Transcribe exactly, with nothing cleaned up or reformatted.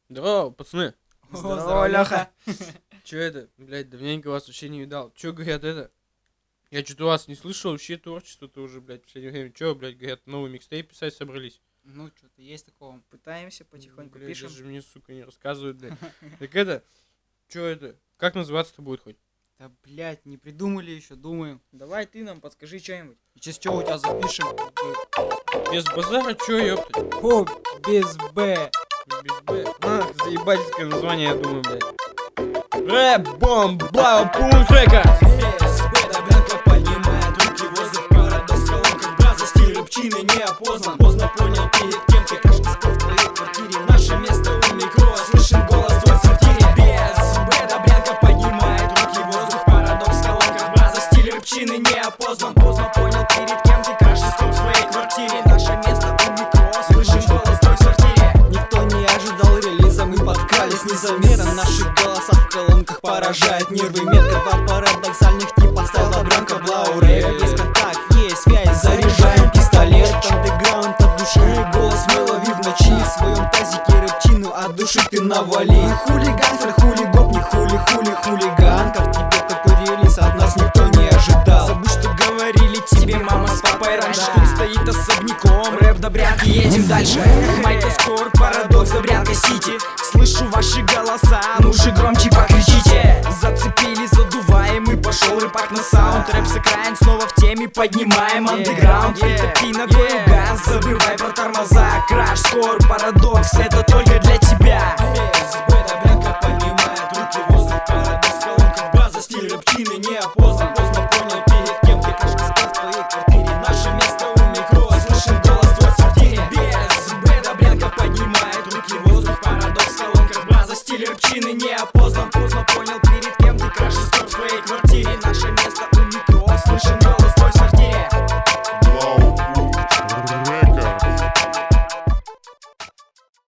Здорово, пацаны. Здорово, Леха. Че это? Блядь, давненько вас вообще не видал. Че, говорят, это? Я что-то вас не слышал, вообще творчество-то уже, блядь, в последнее время. Че, блядь, говорят, новый микстейп писать собрались? Ну, что-то есть такого. Пытаемся потихоньку, Блядь, пишем. даже мне, сука, не рассказывают, блядь. Так это, че это? Как называться-то будет хоть? Да, блядь, не придумали еще, думаю. Давай ты нам подскажи что-нибудь. Сейчас что у тебя запишем? Без базара, че, ёпта? О, без Б. Без Б. Ах, заебательское название, я думаю, блядь. Рэп, бомб, бла, пуншека. Без Б, добрянка поднимает руки в воздух. Парадокс в колонках, браза, стиль рыбчины не опознан. Поздно понял, перед кем ты, кашки спор в твоей квартире. Наше место у микро, слышим голос в твоей квартире. Без Б, добрянка поднимает руки в воздух. Парадокс в колонках, браза, стиль рыбчины не опознан. Поздно понял, перед кем ты, кашки спор в твоей квартире. Наше место у микро, слышим голос в твоей квартире. Никто не ожидал релиза, мы подкрались незаметно. Наши голоса в колонках поражают нервы. Метка два парадоксальных типа стайл добрянка блауре. Есть контакт, есть связь, заряжаем пистолет. Андеграунд от души, голос мы лови в ночи. В своем тазике рыбчину от души ты навали. Хулиган, хулигопник, хули-хули, хулиган. Как тебе такой релиз, от нас никто не ожидал. Забудь, что говорили тебе мама с папой раньше. Тут стоит особняком, рэп добрянки, едем дальше. Майка Скор, парадокс, добрянка Сити. Слышу ваши голоса, ну же громче покричите. Зацепили, задуваем и пошел рэпак на саунд. Рэп сыграем, снова в теме, поднимаем андеграунд. Притопи ногой газ, забывай про тормоза. Краш, Скор, парадокс, это только для тебя.